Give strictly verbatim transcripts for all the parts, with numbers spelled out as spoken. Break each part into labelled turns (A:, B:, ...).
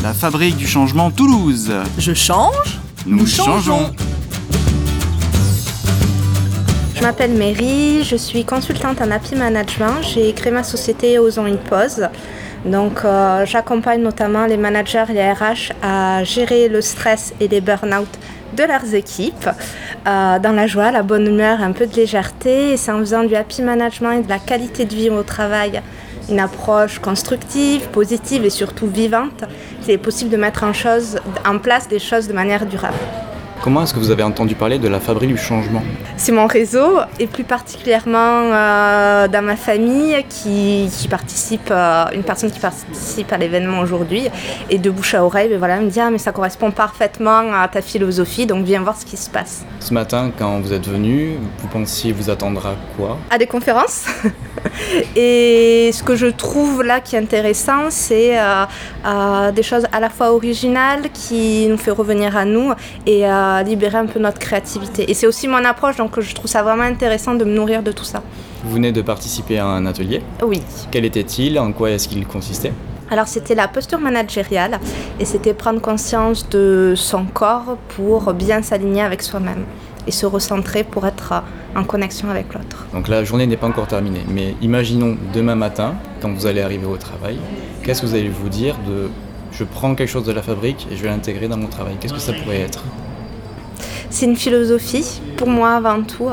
A: la Fabrique du Changement Toulouse.
B: Je change,
A: Nous,
B: nous
A: changeons.
B: changeons.
C: Je m'appelle Mary, je suis consultante en Happy Management. J'ai créé ma société Osons une pause. Donc euh, j'accompagne notamment les managers et les R H à gérer le stress et les burn-out de leurs équipes euh, dans la joie, la bonne humeur, un peu de légèreté. Et c'est en faisant du happy management et de la qualité de vie au travail, une approche constructive, positive et surtout vivante, qu'il est possible de mettre en, chose, en place des choses de manière durable.
D: Comment est-ce que vous avez entendu parler de la Fabrique du Changement ?
C: C'est mon réseau et plus particulièrement euh, dans ma famille qui, qui participe, euh, une personne qui participe à l'événement aujourd'hui et de bouche à oreille, ben voilà, elle me dit ah, mais ça correspond parfaitement à ta philosophie, donc viens voir ce qui se passe.
D: Ce matin, quand vous êtes venu, vous pensiez vous attendre à quoi ?
C: À des conférences. Et ce que je trouve là qui est intéressant, c'est euh, euh, des choses à la fois originales qui nous fait revenir à nous et euh, libérer un peu notre créativité. Et c'est aussi mon approche, donc je trouve ça vraiment intéressant de me nourrir de tout ça.
D: Vous venez de participer à un atelier.
C: Oui.
D: Quel était-il ? En quoi est-ce qu'il consistait ?
C: Alors c'était la posture managériale et c'était prendre conscience de son corps pour bien s'aligner avec soi-même et se recentrer pour être en connexion avec l'autre.
D: Donc la journée n'est pas encore terminée, mais imaginons demain matin, quand vous allez arriver au travail, qu'est-ce que vous allez vous dire de « je prends quelque chose de la fabrique et je vais l'intégrer dans mon travail ». Qu'est-ce que ça pourrait être ?
C: C'est une philosophie, pour moi avant tout.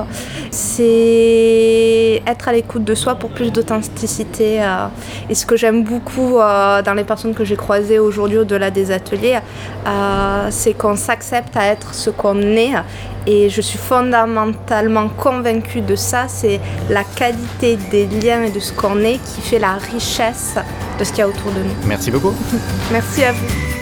C: C'est être à l'écoute de soi pour plus d'authenticité. Euh, et ce que j'aime beaucoup euh, dans les personnes que j'ai croisées aujourd'hui au-delà des ateliers, euh, c'est qu'on s'accepte à être ce qu'on est. Et je suis fondamentalement convaincue de ça. C'est la qualité des liens et de ce qu'on est qui fait la richesse de ce qu'il y a autour de nous.
D: Merci beaucoup.
C: Merci à vous.